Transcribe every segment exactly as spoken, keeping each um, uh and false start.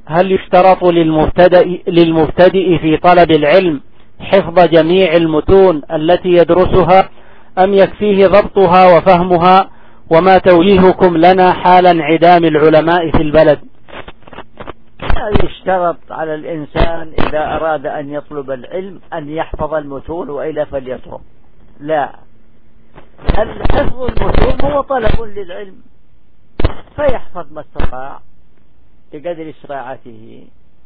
هل يشترط للمبتدئ, للمبتدئ في طلب العلم حفظ جميع المتون التي يدرسها أم يكفيه ضبطها وفهمها؟ وما توجيهكم لنا حال انعدام العلماء في البلد؟ لا يشترط على الإنسان إذا أراد أن يطلب العلم أن يحفظ المتون وإلا فليترك. لا، حفظ المتون هو طلب للعلم، فيحفظ ما استطاع بقدر استطاعته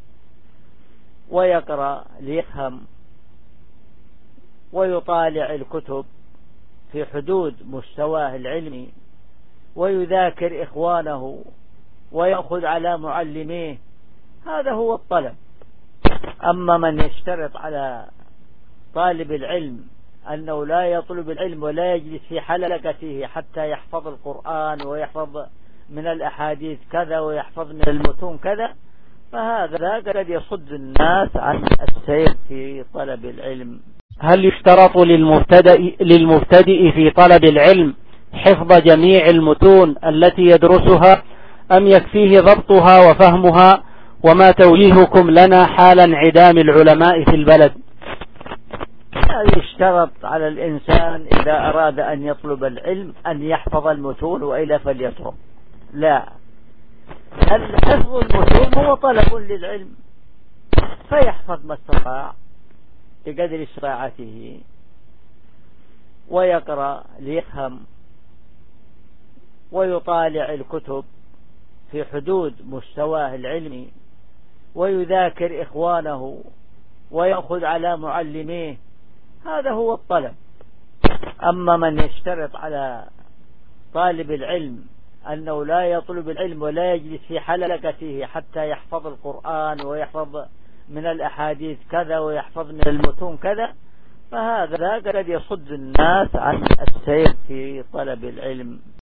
ويقرأ ليفهم ويطالع الكتب في حدود مستواه العلمي ويذاكر إخوانه ويأخذ على معلميه. هذا هو الطلب. أما من يشترط على طالب العلم أنه لا يطلب العلم ولا يجلس في حلقته حتى يحفظ القرآن ويحفظ من الأحاديث كذا ويحفظ من المتون كذا، فهذا قد يصد الناس عن السير في طلب العلم. هل يشترط للمبتدئ, للمبتدئ في طلب العلم حفظ جميع المتون التي يدرسها أم يكفيه ضبطها وفهمها؟ وما توجيهكم لنا حال انعدام العلماء في البلد؟ لا يشترط على الإنسان إذا أراد أن يطلب العلم أن يحفظ المتون وإلا فليترك. لا، حفظ المتون هو طلب للعلم، فيحفظ ما استطاع بقدر استطاعته ويقرأ ليفهم ويطالع الكتب في حدود مستواه العلمي ويذاكر إخوانه ويأخذ على معلميه. هذا هو الطلب. أما من يشترط على طالب العلم أنه لا يطلب العلم ولا يجلس في حلقته حتى يحفظ القرآن ويحفظ من الأحاديث كذا ويحفظ من المتون كذا، فهذا قد يصد الناس عن السير في طلب العلم.